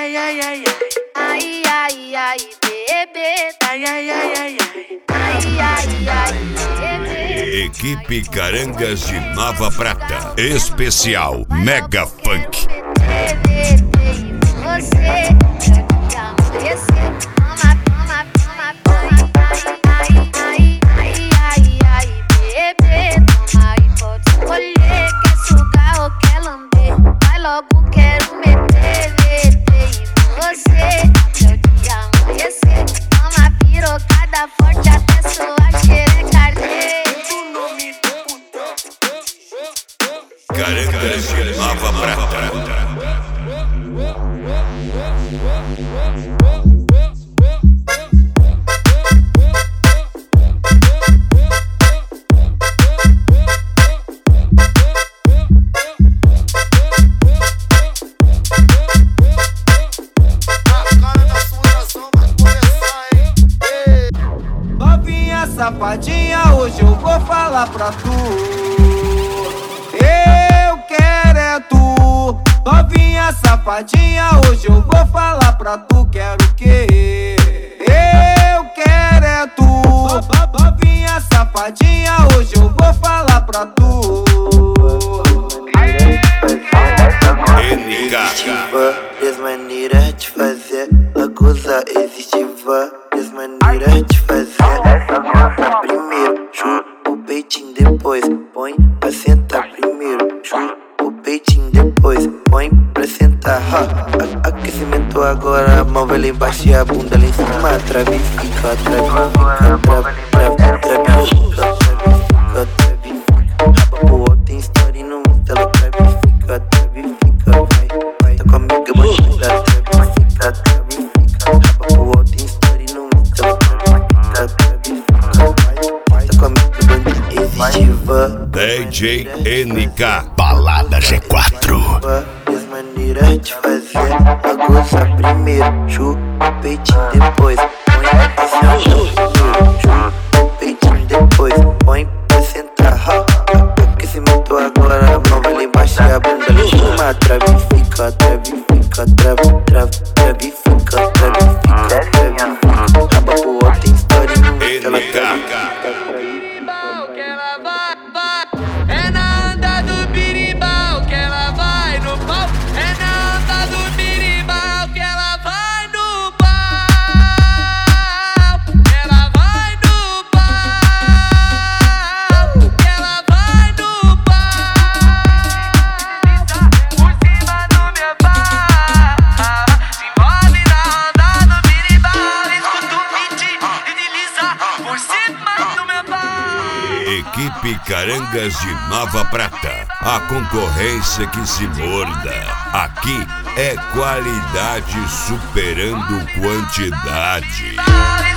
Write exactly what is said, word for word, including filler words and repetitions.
ai, ai, ai, ai, ai, ai, bebê, ai, ai, ai, ai, ai, ai, ai, bebê. Equipe Carangas de Nova Prata, especial Mega Funk. Você, eu te amanhecer, toma, toma, toma, toma, ai, ai, ai, ai, ai, bebê, toma e pode escolher, quer sugar ou quer lamber, vai logo, quero meter, meter em você, eu te amanhecer, toma pirocada forte até sua xereca arder. Carangas de Nova Prata. Safadinha, hoje eu vou falar pra tu. Eu quero é tu. Novinha safadinha, hoje eu vou falar pra tu. Quero o quê? Eu quero é tu. Novinha safadinha, hoje eu vou falar pra tu. N K. Desmaneira de fazer, a coisa existiva. Desmaneira de fazer. Primeiro, chupa o peitinho, depois põe pra sentar. Primeiro, chupa o peitinho, depois põe pra sentar. Ha, a, aquecimento agora, a mão vai lá embaixo e a bunda lá em cima. Trave, fica, trave, fica, trave, trave, trave, fica, trave, fica, trave, fica. Raba pro alto, tem story no Insta, ela trave, fica, trave, fica, vai, vai. Tá comigo, eu vou te dar, trave, fica, trave, fica. Raba pro alto, tem story no Insta, ela trave, fica, trave, fica, vai. Tá comigo, eu vou te existiva. D J N K, Balada G quatro. Desmaneira de fazer, a coisa primeiro, chupa o peitinho, depois põe pra sentar. Chupa o peitinho, depois põe pra sentar. Aquecimento agora, a mão vai lá embaixo e a bunda lá em cima. Trave, fica, trave, fica, trave, trave, trave, fica, trave, fica, trave, fica. Raba pro alto, tem história no Insta, ela trave, fica, trave. É na onda do birimbau que ela vai no pau. É na onda do birimbau que ela vai no pau. Ela vai no pau. Ela vai no pau. Por cima do meu pau. Se envolve na onda do birimbau. Escuta o beat e desliza por cima do meu pau. Equipe Carangas de Nova Prata, a concorrência que se morda. Aqui é qualidade superando quantidade.